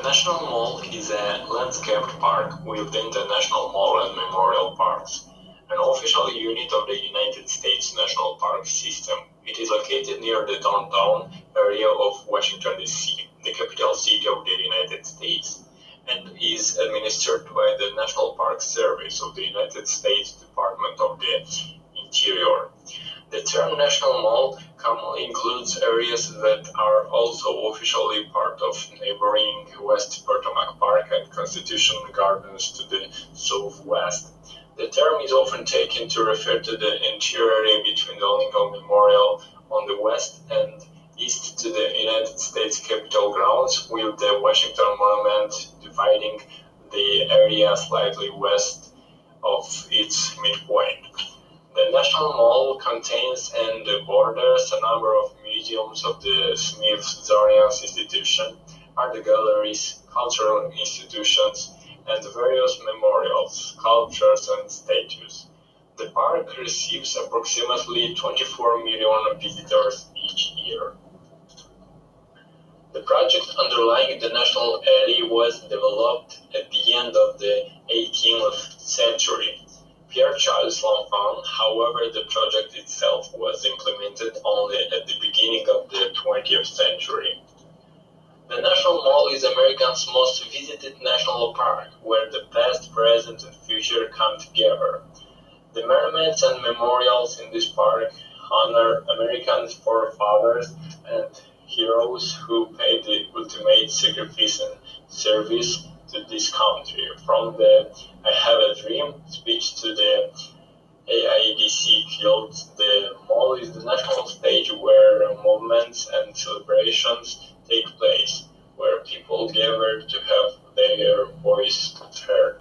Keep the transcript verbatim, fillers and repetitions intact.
National Mall is a landscaped park within the National Mall and Memorial Parks, an official unit of the United States National Park System. It is located near the downtown area of Washington, D C, the capital city of the United States, and is administered by the National Park Service of the United States Department of the Interior. The term National Mall commonly includes areas that are also officially part of neighboring West Potomac Park and Constitution Gardens to the southwest. The term is often taken to refer to the interior area between the Lincoln Memorial on the west and east to the United States Capitol grounds, with the Washington Monument dividing the area slightly west of its midpoint. The National Mall contains and borders a number of museums of the Smithsonian Institution, art galleries, cultural institutions, and various memorials, sculptures, and statues. The park receives approximately twenty-four million visitors each year. The project underlying the National Alley was developed at the end of the eighteenth century. Pierre Charles L'Enfant, however, the project itself was implemented only at the beginning of the twentieth century. The National Mall is America's most visited national park, where the past, present, and future come together. The monuments and memorials in this park honor American forefathers and heroes who paid the ultimate sacrifice and service to this country, from the "I Have a Dream" speech to the A I D C killed. The mall is the national stage where movements and celebrations take place, where people gather to have their voice heard.